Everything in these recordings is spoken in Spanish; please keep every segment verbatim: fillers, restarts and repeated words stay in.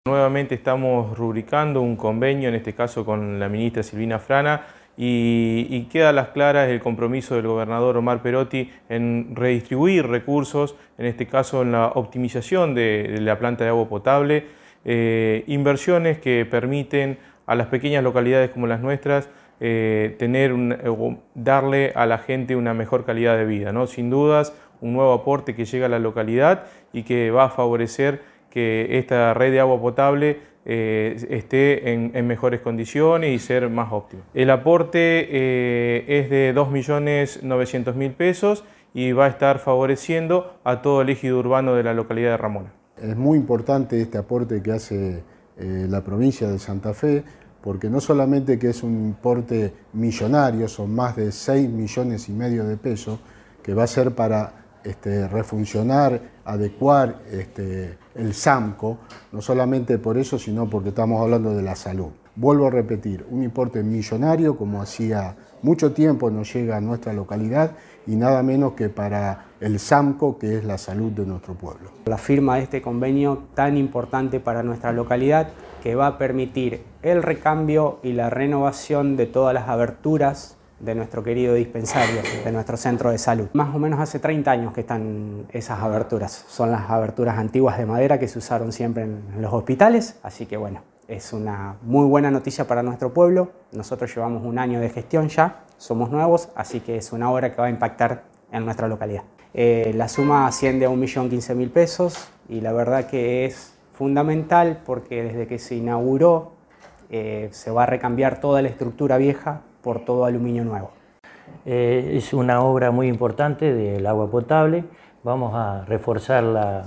Nuevamente estamos rubricando un convenio, en este caso con la ministra Silvina Frana, y, y queda a las claras el compromiso del gobernador Omar Perotti en redistribuir recursos, en este caso en la optimización de, de la planta de agua potable, eh, inversiones que permiten a las pequeñas localidades como las nuestras eh, tener un, eh, darle a la gente una mejor calidad de vida, ¿no? Sin dudas, un nuevo aporte que llega a la localidad y que va a favorecer que esta red de agua potable eh, esté en, en mejores condiciones y ser más óptima. El aporte eh, es de dos millones novecientos mil pesos y va a estar favoreciendo a todo el ejido urbano de la localidad de Ramona. Es muy importante este aporte que hace eh, la provincia de Santa Fe, porque no solamente que es un importe millonario, son más de seis millones y medio de pesos, que va a ser para Este, refuncionar, adecuar este, el SAMCO, no solamente por eso, sino porque estamos hablando de la salud. Vuelvo a repetir, un importe millonario, como hacía mucho tiempo nos llega a nuestra localidad, y nada menos que para el SAMCO, que es la salud de nuestro pueblo. La firma de este convenio tan importante para nuestra localidad, que va a permitir el recambio y la renovación de todas las aberturas de nuestro querido dispensario, de nuestro centro de salud. Más o menos hace treinta años que están esas aberturas. Son las aberturas antiguas de madera que se usaron siempre en los hospitales, así que bueno, es una muy buena noticia para nuestro pueblo. Nosotros llevamos un año de gestión ya, somos nuevos, así que es una obra que va a impactar en nuestra localidad. Eh, la suma asciende a un millón quince mil pesos y la verdad que es fundamental porque desde que se inauguró eh, se va a recambiar toda la estructura vieja por todo aluminio nuevo. Eh, es una obra muy importante del agua potable. Vamos a reforzar la,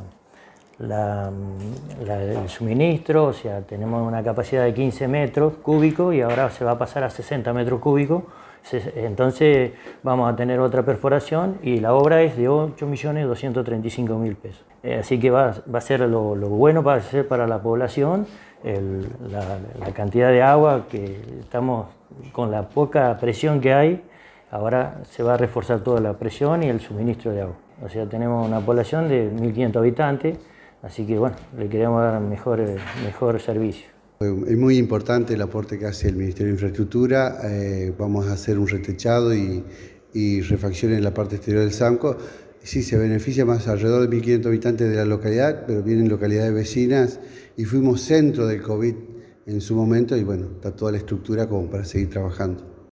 la, la, el suministro, o sea, tenemos una capacidad de quince metros cúbicos y ahora se va a pasar a sesenta metros cúbicos. Entonces vamos a tener otra perforación y la obra es de ocho millones doscientos treinta y cinco mil pesos. Eh, así que va, va a ser lo, lo bueno va a ser para la población, el, la, la cantidad de agua que estamos con la poca presión que hay, ahora se va a reforzar toda la presión y el suministro de agua. O sea, tenemos una población de mil quinientos habitantes, así que bueno, le queremos dar mejor, mejor servicio. Es muy importante el aporte que hace el Ministerio de Infraestructura. Eh, vamos a hacer un retechado y, y refacción en la parte exterior del SAMCO. Sí, se beneficia más alrededor de mil quinientos habitantes de la localidad, pero vienen localidades vecinas y fuimos centro del COVID en su momento y bueno, está toda la estructura como para seguir trabajando.